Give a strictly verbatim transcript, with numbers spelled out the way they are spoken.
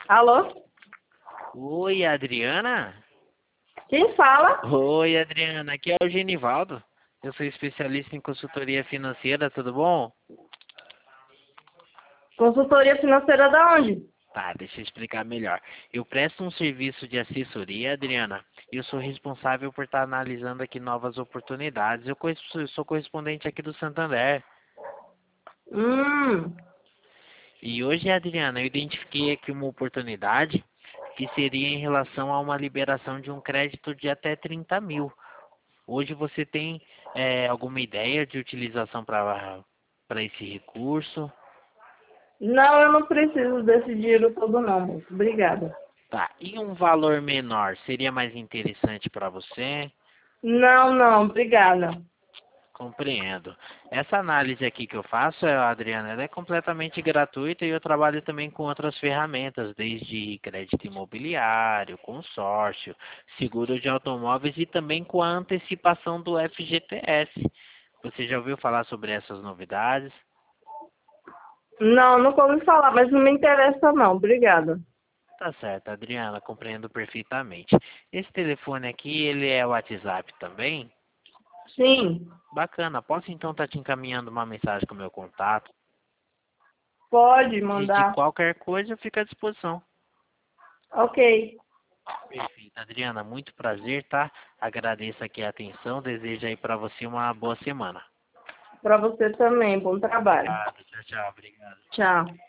Alô? Oi, Adriana? Quem fala? Oi, Adriana. Aqui é o Genivaldo. Eu sou especialista em consultoria financeira, tudo bom? Consultoria financeira da onde? Tá, deixa eu explicar melhor. Eu presto um serviço de assessoria, Adriana. E eu sou responsável por estar analisando aqui novas oportunidades. Eu conheço- eu sou correspondente aqui do Santander. Hum, E hoje, Adriana, eu identifiquei aqui uma oportunidade que seria em relação a uma liberação de um crédito de até trinta mil. Hoje você tem eh, alguma ideia de utilização para para esse recurso? não, eu não preciso desse dinheiro todo não, moço. Obrigada. Tá. E um valor menor seria mais interessante para você? Não, não, obrigada. Compreendo. Essa análise aqui que eu faço, eh, Adriana, ela é completamente gratuita e eu trabalho também com outras ferramentas, desde crédito imobiliário, consórcio, seguro de automóveis e também com a antecipação do F G T S. Você já ouviu falar sobre essas novidades? Não, nunca ouvi falar, mas não me interessa não, obrigada. Tá certo, Adriana, compreendo perfeitamente. Esse telefone aqui, ele é o WhatsApp também? Sim, Bacana. Posso então estar te encaminhando uma mensagem com o meu contato? pode E de mandar. qualquer coisa, eu fico à disposição. Ok. Perfeito, Adriana, muito prazer, tá? Agradeço aqui a atenção, desejo aí para você uma boa semana. Para você também, bom trabalho. Obrigado, tchau, tchau, obrigado. Tchau.